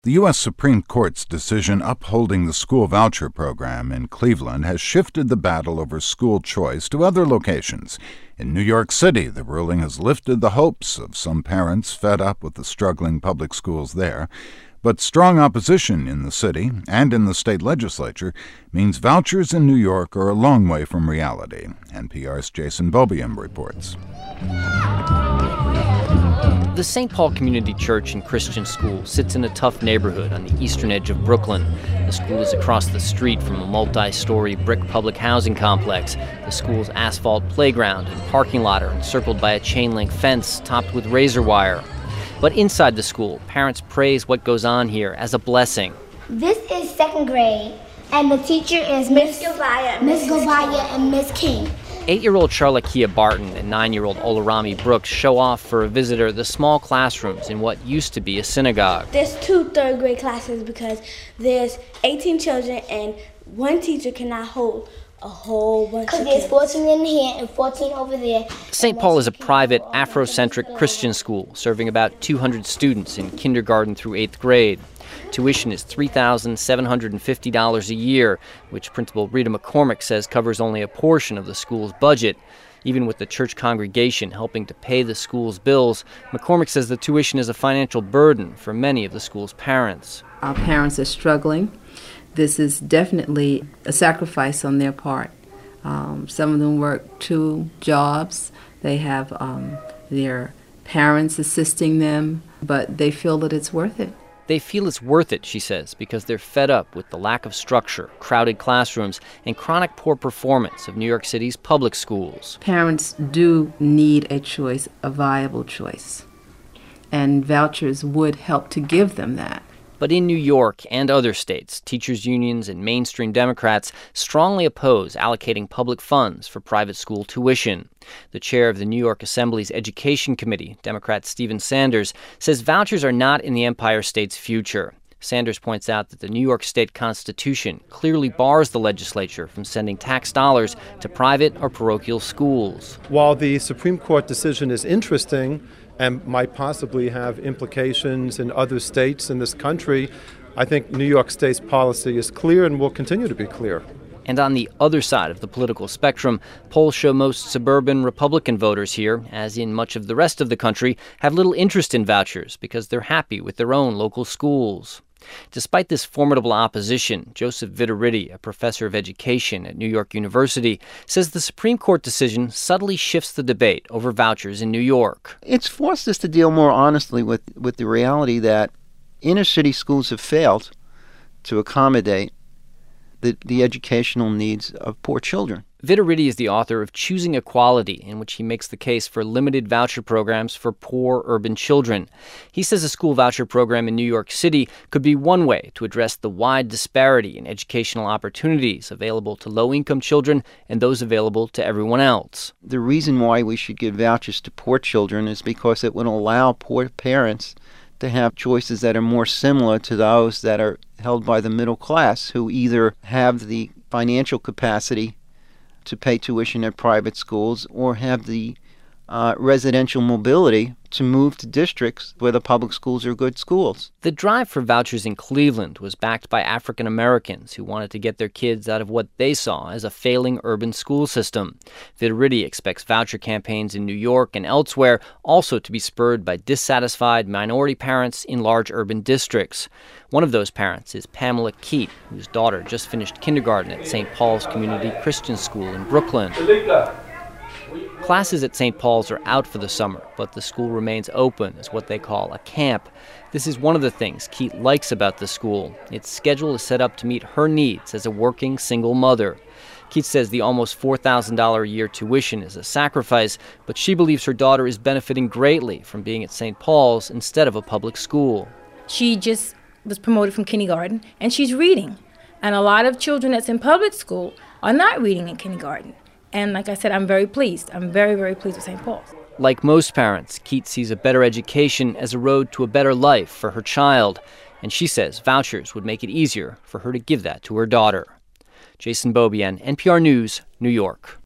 The U.S. Supreme Court's decision upholding the school voucher program in Cleveland has shifted the battle over school choice to other locations. In New York City, the ruling has lifted the hopes of some parents fed up with the struggling public schools there. But strong opposition in the city and in the state legislature means vouchers in New York are a long way from reality. NPR's Jason Beaubien reports. The St. Paul Community Church and Christian School sits in a tough neighborhood on the eastern edge of Brooklyn. The school is across the street from a multi-story brick public housing complex. The school's asphalt playground and parking lot are encircled by a chain-link fence topped with razor wire. But inside the school, parents praise what goes on here as a blessing. This is second grade, and the teacher is Miss Govaya and Miss King. 8-year-old Charlakia Barton and 9-year-old Olarami Brooks show off for a visitor the small classrooms in what used to be a synagogue. There's 2 third-grade classes because there's 18 children and one teacher cannot hold a whole bunch of kids. Because there's 14 in here and 14 over there. St. Paul is a private, Afrocentric Christian school serving about 200 students in kindergarten through 8th grade. Tuition is $3,750 a year, which Principal Rita McCormick says covers only a portion of the school's budget. Even with the church congregation helping to pay the school's bills, McCormick says the tuition is a financial burden for many of the school's parents. Our parents are struggling. This is definitely a sacrifice on their part. Some of them work 2 jobs. They have their parents assisting them, but they feel that it's worth it. They feel it's worth it, she says, because they're fed up with the lack of structure, crowded classrooms, and chronic poor performance of New York City's public schools. Parents do need a choice, a viable choice, and vouchers would help to give them that. But in New York and other states, teachers' unions and mainstream Democrats strongly oppose allocating public funds for private school tuition. The chair of the New York Assembly's Education Committee, Democrat Stephen Sanders, says vouchers are not in the Empire State's future. Sanders points out that the New York State Constitution clearly bars the legislature from sending tax dollars to private or parochial schools. While the Supreme Court decision is interesting and might possibly have implications in other states in this country, I think New York State's policy is clear and will continue to be clear. And on the other side of the political spectrum, polls show most suburban Republican voters here, as in much of the rest of the country, have little interest in vouchers because they're happy with their own local schools. Despite this formidable opposition, Joseph Vitariti, a professor of education at New York University, says the Supreme Court decision subtly shifts the debate over vouchers in New York. It's forced us to deal more honestly with the reality that inner city schools have failed to accommodate the educational needs of poor children. Vitariti is the author of Choosing Equality, in which he makes the case for limited voucher programs for poor urban children. He says a school voucher program in New York City could be one way to address the wide disparity in educational opportunities available to low-income children and those available to everyone else. The reason why we should give vouchers to poor children is because it would allow poor parents to have choices that are more similar to those that are held by the middle class, who either have the financial capacity to pay tuition at private schools or have the residential mobility to move to districts where the public schools are good schools. The drive for vouchers in Cleveland was backed by African Americans who wanted to get their kids out of what they saw as a failing urban school system. Vitariti expects voucher campaigns in New York and elsewhere also to be spurred by dissatisfied minority parents in large urban districts. One of those parents is Pamela Keat, whose daughter just finished kindergarten at St. Paul's Community Christian School in Brooklyn. Classes at St. Paul's are out for the summer, but the school remains open as what they call a camp. This is one of the things Keat likes about the school. Its schedule is set up to meet her needs as a working single mother. Keat says the almost $4,000 a year tuition is a sacrifice, but she believes her daughter is benefiting greatly from being at St. Paul's instead of a public school. She just was promoted from kindergarten, and she's reading. And a lot of children that's in public school are not reading in kindergarten. And like I said, I'm very pleased. I'm very, very pleased with St. Paul's. Like most parents, Keat sees a better education as a road to a better life for her child. And she says vouchers would make it easier for her to give that to her daughter. Jason Beaubien, NPR News, New York.